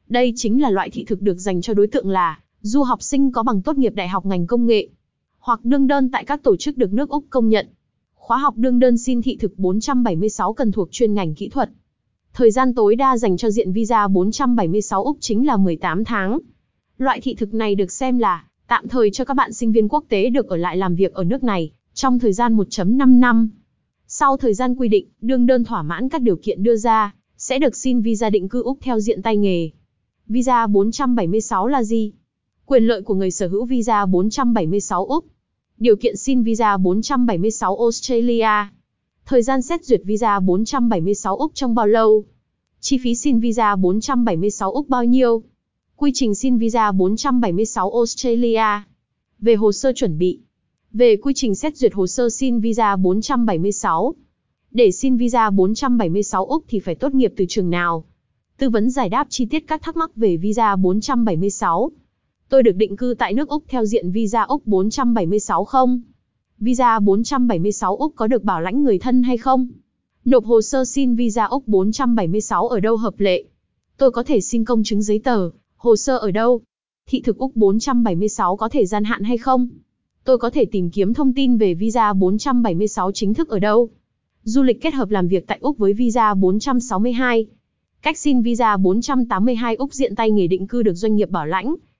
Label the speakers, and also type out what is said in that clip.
Speaker 1: Đây chính là loại thị thực được dành cho đối tượng là du học sinh có bằng tốt nghiệp đại học ngành công nghệ, hoặc đương đơn tại các tổ chức được nước Úc công nhận. Khóa học đương đơn xin thị thực 476 cần thuộc chuyên ngành kỹ thuật. Thời gian tối đa dành cho diện visa 476 Úc chính là 18 tháng. Loại thị thực này được xem là tạm thời cho các bạn sinh viên quốc tế được ở lại làm việc ở nước này trong thời gian 1.5 năm. Sau thời gian quy định, đương đơn thỏa mãn các điều kiện đưa ra, sẽ được xin visa định cư Úc theo diện tay nghề. Visa 476 là gì? Quyền lợi của người sở hữu visa 476 Úc. Điều kiện xin visa 476 Australia. Thời gian xét duyệt visa 476 Úc trong bao lâu? Chi phí xin visa 476 Úc bao nhiêu? Quy trình xin visa 476 Australia. Về hồ sơ chuẩn bị. Về quy trình xét duyệt hồ sơ xin visa 476. Để xin visa 476 Úc thì phải tốt nghiệp từ trường nào? Tư vấn giải đáp chi tiết các thắc mắc về visa 476. Tôi được định cư tại nước Úc theo diện visa Úc 476 không? Visa 476 Úc có được bảo lãnh người thân hay không? Nộp hồ sơ xin visa Úc 476 ở đâu hợp lệ? Tôi có thể xin công chứng giấy tờ, hồ sơ ở đâu? Thị thực Úc 476 có thời gian hạn hay không? Tôi có thể tìm kiếm thông tin về visa 476 chính thức ở đâu? Du lịch kết hợp làm việc tại Úc với visa 462. Cách xin visa 482 Úc diện tay nghề định cư được doanh nghiệp bảo lãnh.